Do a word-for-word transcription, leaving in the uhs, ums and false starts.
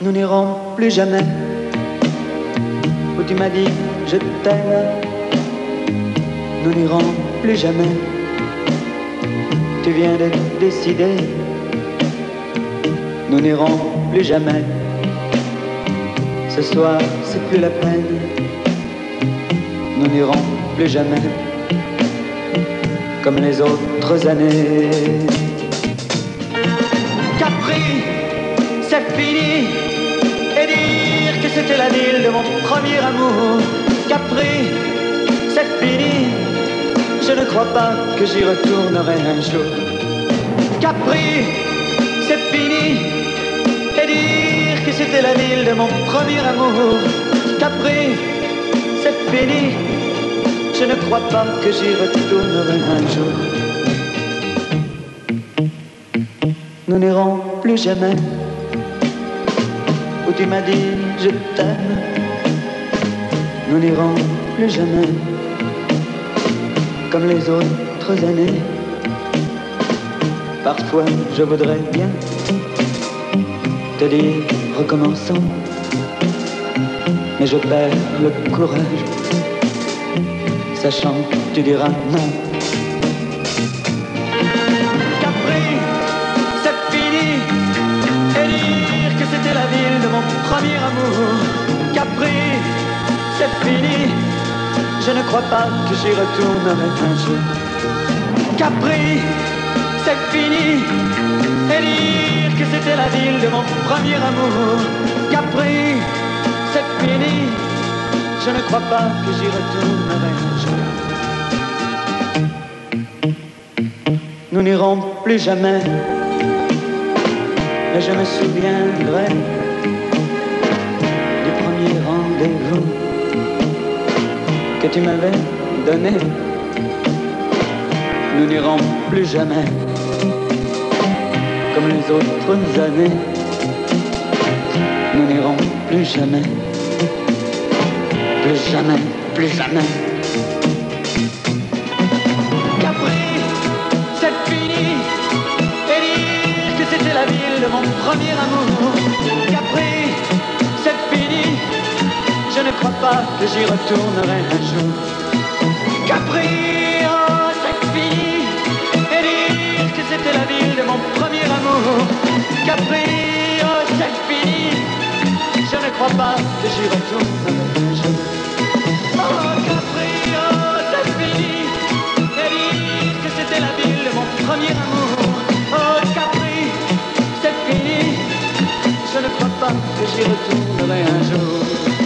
nous n'irons plus jamais où tu m'as dit je t'aime. Nous n'irons plus jamais. Tu viens de décider. Nous n'irons plus jamais. Ce soir, c'est plus la peine. Nous n'irons plus jamais comme les autres années. Capri, c'est fini. Et dire que c'était la ville de mon premier amour. Capri, c'est fini. Je ne crois pas que j'y retournerai un jour. Capri, c'est fini. Et dire que c'était la ville de mon premier amour. Capri, c'est fini. Je ne crois pas que j'y retournerai un jour. Nous n'irons plus jamais où tu m'as dit je t'aime. Nous n'irons plus jamais comme les autres années. Parfois je voudrais bien te dire recommençons, mais je perds le courage, sachant que tu diras non. Capri, c'est fini. Et dire que c'était la ville de mon premier amour. Capri, c'est fini. Je ne crois pas que j'y retournerai un jour. Capri, c'est fini. Et dire que c'était la ville de mon premier amour. Capri, c'est fini. Je ne crois pas que j'y retournerai un jour. Nous n'irons plus jamais, mais je me souviendrai du premier rendez-vous que tu m'avais donné. Nous n'irons plus jamais comme les autres années. Nous n'irons plus jamais. Plus jamais, plus jamais. Capri, c'est fini. Et dire que c'était la ville de mon premier amour. Capri, c'est fini. Je ne crois pas que j'y retournerai un jour. Capri, oh, c'est fini. Et dire que c'était la ville de mon premier amour. Capri, oh, c'est fini. Je ne crois pas que j'y retournerai un jour. Oh Capri, oh c'est fini. Et dire que c'était la ville de mon premier amour. Oh Capri, c'est fini. Je ne crois pas que j'y retournerai un jour.